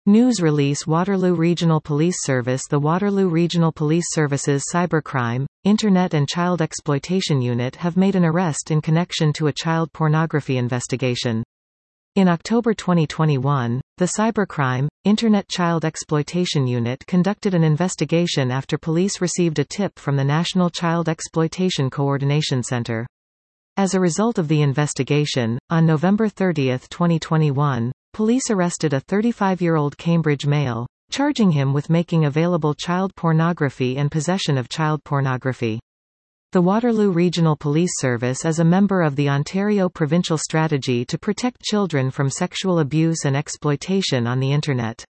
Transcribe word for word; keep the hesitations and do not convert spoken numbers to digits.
News release Waterloo Regional Police Service The Waterloo Regional Police Service's Cybercrime, Internet and Child Exploitation Unit have made an arrest in connection to a child pornography investigation. In October twenty twenty-one, the Cybercrime, Internet Child Exploitation Unit conducted an investigation after police received a tip from the National Child Exploitation Coordination Center. As a result of the investigation, on November thirtieth twenty twenty-one, police arrested a thirty-five-year-old Cambridge male, charging him with making available child pornography and possession of child pornography. The Waterloo Regional Police Service is a member of the Ontario Provincial Strategy to Protect Children from Sexual Abuse and Exploitation on the Internet.